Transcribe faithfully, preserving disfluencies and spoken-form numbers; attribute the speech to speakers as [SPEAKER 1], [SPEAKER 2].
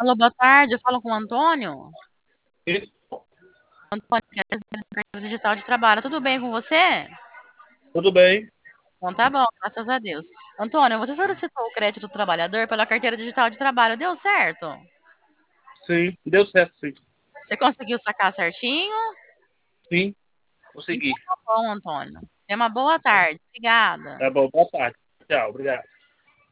[SPEAKER 1] Alô, boa tarde. Eu falo com o Antônio.
[SPEAKER 2] Isso,
[SPEAKER 1] Antônio, que é presidente da carteira digital de trabalho. Tudo bem com você?
[SPEAKER 2] tudo bem?
[SPEAKER 1] Então tá bom, graças a Deus. Antônio, você solicitou o crédito do trabalhador pela carteira digital de trabalho. Deu certo?
[SPEAKER 2] Sim, deu certo, sim.
[SPEAKER 1] Você conseguiu sacar certinho?
[SPEAKER 2] Sim,
[SPEAKER 1] Então
[SPEAKER 2] consegui.
[SPEAKER 1] tá bom, Antônio. Tenha uma boa tarde. Obrigada.
[SPEAKER 2] Tá bom, boa tarde. Tchau, obrigado.